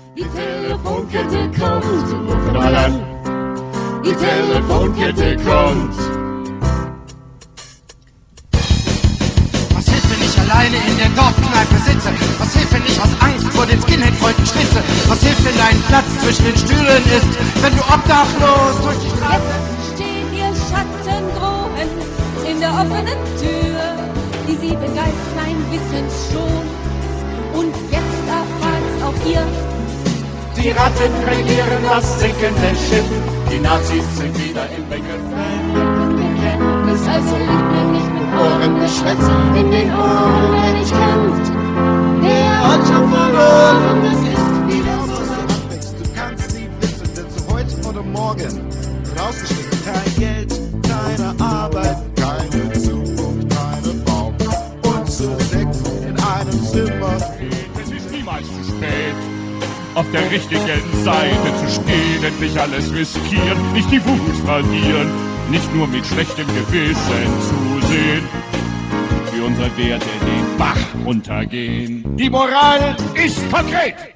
Die Telefonkette kommt, rufen mal an. Die Telefonkette kommt. Was hilft, wenn ich alleine in der Dorfkneipe sitze? Was hilft, wenn ich aus Angst vor den Skinhead-Freunden schwitze? Was hilft, wenn dein Platz zwischen den Stühlen ist? Wenn du obdachlos durch die Straße... Jetzt steht ihr Schatten drohend in der offenen Tür. Die 7 Geistlein wissen's schon. Und jetzt erfahrt's auch ihr. Die Ratten regieren das sinkende Schiff. Die Nazis sind wieder im Begriff. Bekenntnis, also lügt mir nicht mit Ohrengeschwätz. in den Ohren, wer dich kennt. Der hat schon verloren, das ist wieder so. Du kannst nie wissen, denn so heute oder morgen rausgeschmissen. Kein Geld, keine Arbeit, keine Zukunft, keine Baum. Und zu 6 in einem Zimmer. Es ist niemals zu spät, auf der richtigen Seite zu stehen, endlich alles riskieren, nicht die Wut verlieren, nicht nur mit schlechtem Gewissen zu sehen, wie unsere Werte den Bach runtergehen. Die Moral ist konkret!